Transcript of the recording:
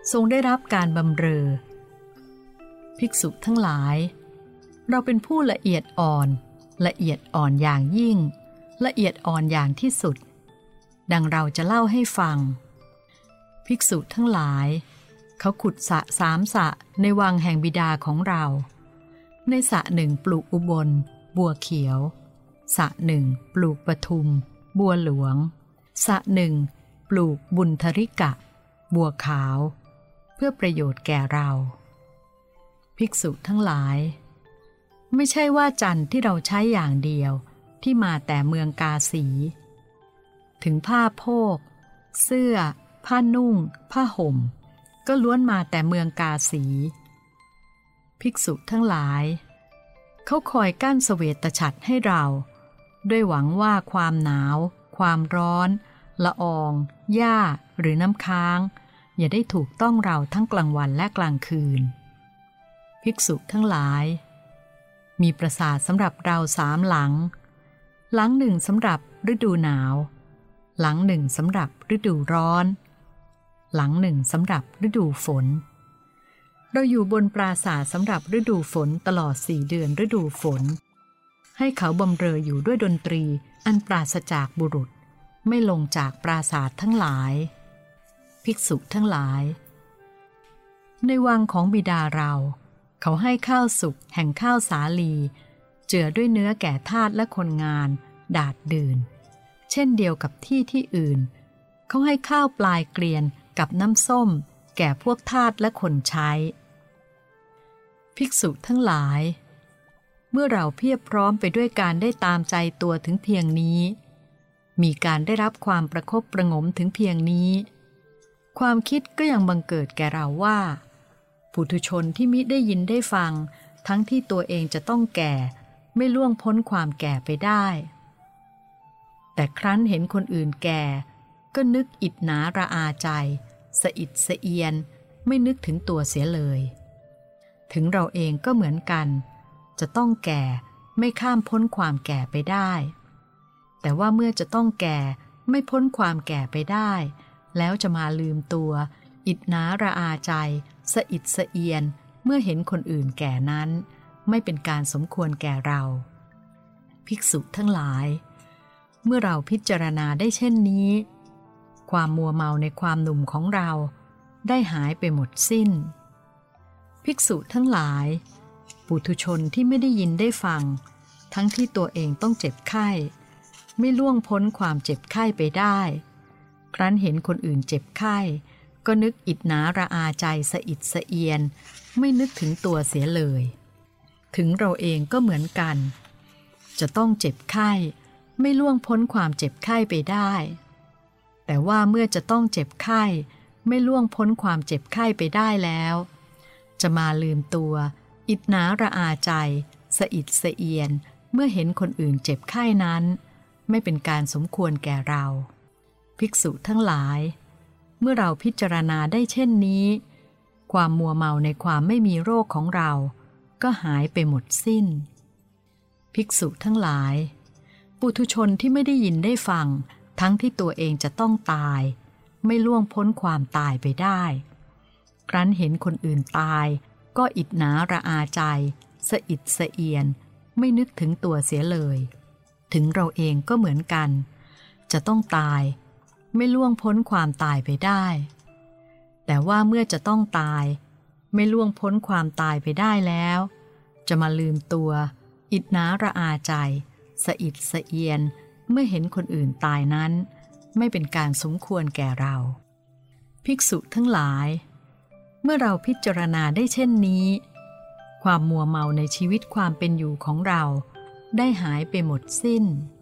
ทรงได้รับการบำเรอภิกษุทั้งหลายเราเป็นผู้ละเอียดอ่อนอย่างยิ่งละเอียดอ่อนอย่างที่สุดดังเราจะเล่าให้ฟังภิกษุทั้งหลายเขาขุดสระ3 สระในวังแห่งบิดาของเราในสระหนึ่งปลูกอุบลบัวเขียวสระหนึ่งปลูกปทุมบัวหลวงสระหนึ่งปลูกบุญทริกะบัวขาวเพื่อประโยชน์แก่เราภิกษุทั้งหลายไม่ใช่ว่าจันทร์ที่เราใช้อย่างเดียวที่มาแต่เมืองกาสีถึงผ้าโพกเสื้อผ้านุ่งผ้าห่มก็ล้วนมาแต่เมืองกาสีภิกษุทั้งหลายเขาคอยกั้นเสวตฉัตรให้เราด้วยหวังว่าความหนาวความร้อนละอองหญ้าหรือน้ำค้างอย่าได้ถูกต้องเราทั้งกลางวันและกลางคืนภิกษุทั้งหลายมีปราสาทสำหรับเรา3 หลังหลังหนึ่งสำหรับฤดูหนาวหลังหนึ่งสำหรับฤดูร้อนหลังหนึ่งสำหรับฤดูฝนเราอยู่บนปราสาทสำหรับฤดูฝนตลอด4 เดือนฤดูฝนให้เขาบำเรออยู่ด้วยดนตรีอันปราศจากบุรุษไม่ลงจากปราสาททั้งหลายภิกษุทั้งหลายในวังของบิดาเราเขาให้ข้าวสุกแห่งข้าวสาลีเจือด้วยเนื้อแก่ทาสและคนงานดาดดื่นเช่นเดียวกับที่อื่นเขาให้ข้าวปลายเกลียนกับน้ำส้มแก่พวกทาสและคนใช้ภิกษุทั้งหลายเมื่อเราเพียบพร้อมไปด้วยการได้ตามใจตัวถึงเพียงนี้มีการได้รับความประคบประหงมถึงเพียงนี้ความคิดก็ยังบังเกิดแก่เราว่าปุถุชนที่มิได้ยินได้ฟังทั้งที่ตัวเองจะต้องแก่ไม่ล่วงพ้นความแก่ไปได้แต่ครั้นเห็นคนอื่นแก่ก็นึกอิจฉาระอาใจสะอิดสะเอียนไม่นึกถึงตัวเสียเลยถึงเราเองก็เหมือนกันจะต้องแก่ไม่ข้ามพ้นความแก่ไปได้แต่ว่าเมื่อจะต้องแก่ไม่พ้นความแก่ไปได้แล้วจะมาลืมตัวอิจฉาระอาใจสะอิดสะเอียนเมื่อเห็นคนอื่นแก่นั้นไม่เป็นการสมควรแก่เราภิกษุทั้งหลายเมื่อเราพิจารณาได้เช่นนี้ความมัวเมาในความหนุ่มของเราได้หายไปหมดสิ้นภิกษุทั้งหลายปุถุชนที่ไม่ได้ยินได้ฟังทั้งที่ตัวเองต้องเจ็บไข้ไม่ล่วงพ้นความเจ็บไข้ไปได้ครั้นเห็นคนอื่นเจ็บไข้ก็นึกอิจฉาระอาใจสะอิดสะเอียนไม่นึกถึงตัวเสียเลยถึงเราเองก็เหมือนกันจะต้องเจ็บไข้ไม่ล่วงพ้นความเจ็บไข้ไปได้แต่ว่าเมื่อจะต้องเจ็บไข้ไม่ล่วงพ้นความเจ็บไข้ไปได้แล้วจะมาลืมตัวอิจฉาระอาใจสะอิดสะเอียนเมื่อเห็นคนอื่นเจ็บไข้นั้นไม่เป็นการสมควรแก่เราภิกษุทั้งหลายเมื่อเราพิจารณาได้เช่นนี้ความมัวเมาในความไม่มีโรคของเราก็หายไปหมดสิ้นภิกษุทั้งหลายปุถุชนที่ไม่ได้ยินได้ฟังทั้งที่ตัวเองจะต้องตายไม่ล่วงพ้นความตายไปได้ครั้นเห็นคนอื่นตายก็อิจฉาระอาใจสะอิดสะเอียนไม่นึกถึงตัวเสียเลยถึงเราเองก็เหมือนกันจะต้องตายไม่ล่วงพ้นความตายไปได้แต่ว่าเมื่อจะต้องตายไม่ล่วงพ้นความตายไปได้แล้วจะมาลืมตัวอิจฉาระอาใจสะอิดสะเอียนเมื่อเห็นคนอื่นตายนั้นไม่เป็นการสมควรแก่เราภิกษุทั้งหลายเมื่อเราพิจารณาได้เช่นนี้ความมัวเมาในชีวิตความเป็นอยู่ของเราได้หายไปหมดสิ้น